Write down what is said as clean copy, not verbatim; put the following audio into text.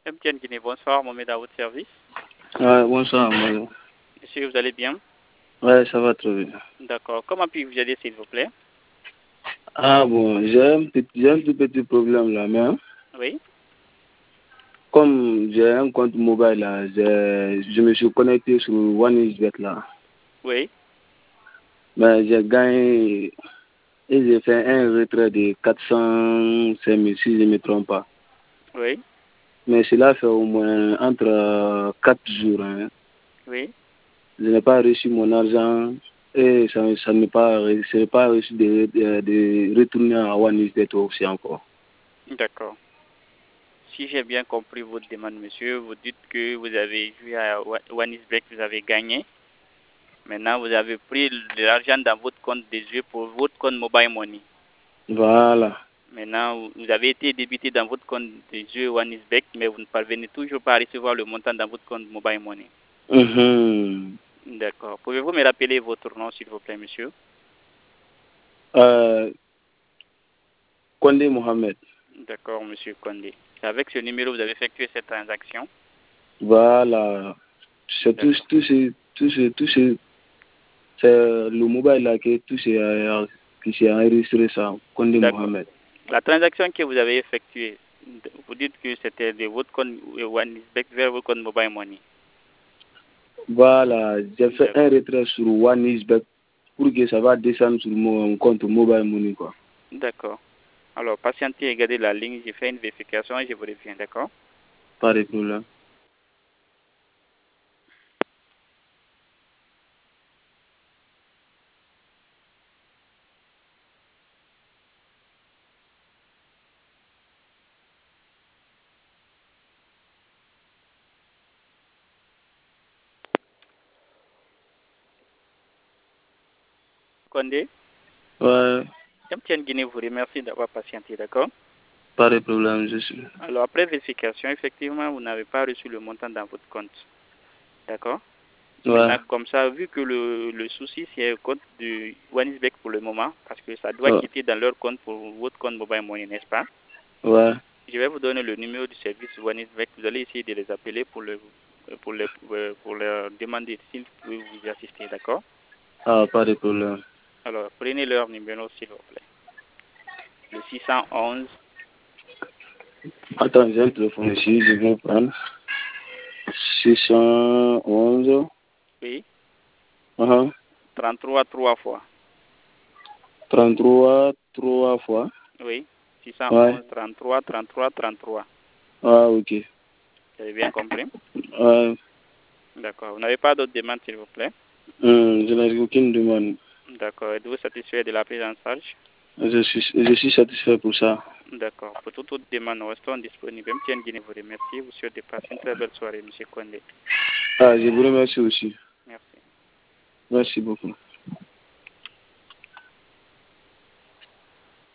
MTN Guinée, bonsoir, Mohamed à votre service. Ouais, bonsoir, Mario. Monsieur, vous allez bien? Ouais, ça va très bien. D'accord. Comment puis-je vous aider, s'il vous plaît? Ah bon, j'ai un tout petit problème là, mais Oui, comme j'ai un compte mobile là, je me suis connecté sur OneXBet là. oui, Mais j'ai gagné et j'ai fait un retrait de 405 000 si je ne me trompe pas. oui, Mais cela fait au moins entre 4 jours. Hein. oui. Je n'ai pas reçu mon argent et ça n'est pas, je n'ai pas reçu de retourner à OneXBet aussi encore. D'accord. Si j'ai bien compris votre demande, monsieur, vous dites que vous avez joué à OneXBet, vous avez gagné. Maintenant, vous avez pris de l'argent dans votre compte de jeu pour votre compte Mobile Money. Voilà. Maintenant, vous avez été débité dans votre compte de jeu OneXBet, mais vous ne parvenez toujours pas à recevoir le montant dans votre compte Mobile Money. Mhm. D'accord. Pouvez-vous me rappeler votre nom, s'il vous plaît, monsieur? Kondé Mohamed. D'accord, monsieur Condé. C'est avec ce numéro que vous avez effectué cette transaction? Voilà. C'est D'accord. c'est le mobile là qui s'est enregistré ça, Kondé D'accord. Mohamed. La transaction que vous avez effectuée, vous dites que c'était de votre compte OneXBet vers votre compte Mobile Money. Voilà, j'ai fait D'accord. un retrait sur OneXBet pour que ça va descendre sur mon compte mobile money quoi. D'accord. Alors, patientez et gardez la ligne. J'ai fait une vérification et je vous reviens. D'accord? Pas de problème. Condé, Ouais, MTN Guinée vous remercie d'avoir patienté. D'accord? pas de problème, je suis. Alors, après vérification, effectivement, vous n'avez pas reçu le montant dans votre compte. D'accord? Ouais, Maintenant, comme ça, vu que le souci, c'est le compte de OneXBet pour le moment, parce que ça doit ouais, quitter dans leur compte pour votre compte Mobile Money, n'est-ce pas? ouais. Je vais vous donner le numéro du service OneXBet. Vous allez essayer de les appeler pour leur demander s'ils peuvent vous assister, d'accord? Ah, pas de problème. Alors, prenez leur numéro, s'il vous plaît. Le 611, Attends, j'ai un téléphone ici, je vais prendre. 611. oui, Uh 33 3 fois. 33, 3 fois. Oui, Ouais. 611, 33, 33, 33. Ah, ok. Vous avez bien compris? Ouais. D'accord. Vous n'avez pas d'autres demandes, s'il vous plaît? Je n'ai aucune demande. D'accord. Êtes-vous satisfait de la prise en charge? Je suis satisfait pour ça. D'accord. Pour toute autre demande, nous restons disponibles. MTN Guinée vous remercie. Vous souhaite de passer une très belle soirée, M. Kondé. Ah, je vous remercie aussi. Merci. Merci beaucoup.